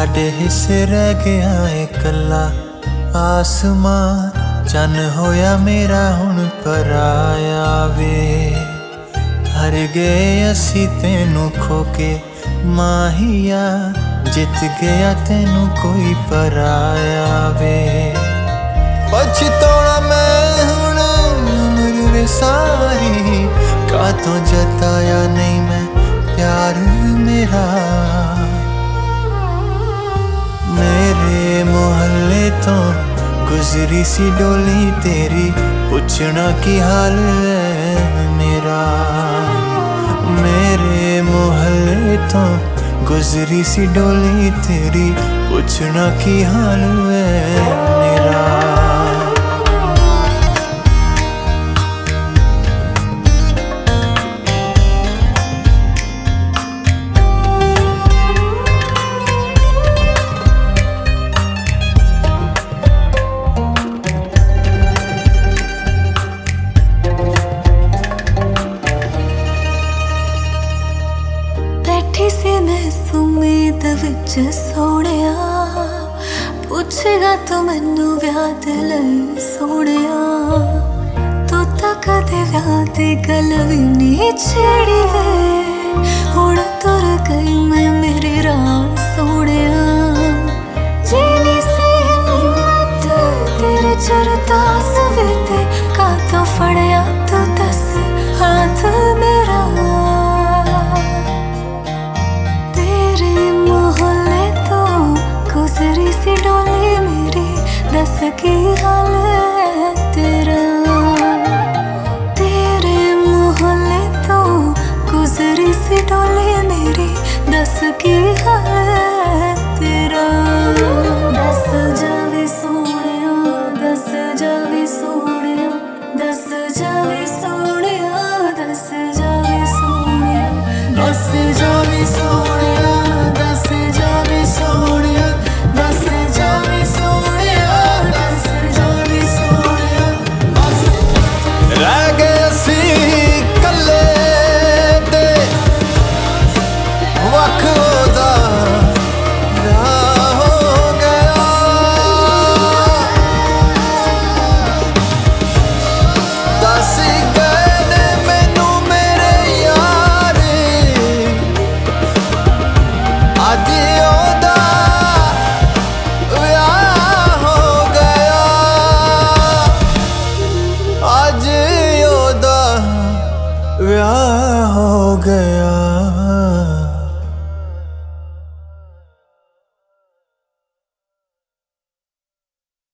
साडे हिस्से रह गया है कला आसमान चन होया मेरा हुण पराया वे। हर गए असी तेनू खो के माहिया जित गया तेनू कोई पराया वे। पछतौना मैं हुण उम्र वे सारी कातों जताया नहीं मैं प्यार मेरा। मेरे मोहल्ले तो गुजरी सी डोली तेरी पुछना की हाल है मेरा। मेरे मोहल्ले तो गुजरी सी डोली तेरी पुछना की हाल है मेरा। से मैं सुमेद विच सोनिया पुछेगा तू मैनू व्याह दे लई सोनिया। तू तां कदे व्याह दी गल वी नहीं छेड़ी वे हुण तुर गई मैं मेरी राह सोनिया। जीनी सी हिम्मत तेरे चरतास वे ते कातों फड़िया तू दस हाथ मेरा। गुजरी सी डोली मेरी दस की हाल है तेरा। तेरे मोहल्ले तो गुजरी सी डोली मेरी दस की हाल है तेरा। दस जावे सोनिया दस जावे सोनिया दस जावे सोनिया दस जावे सोनिया दस जावे सोनिया दस जावे सोनिया दस जावे सोनिया दस जावे सोनिया। रह गए असी कल्ले ते वख ओदा व्याह हो गया। दस गए ने मैनू मेरे यार अज ओदा व्याह हो गया। अज ओदा व्याह हो गया।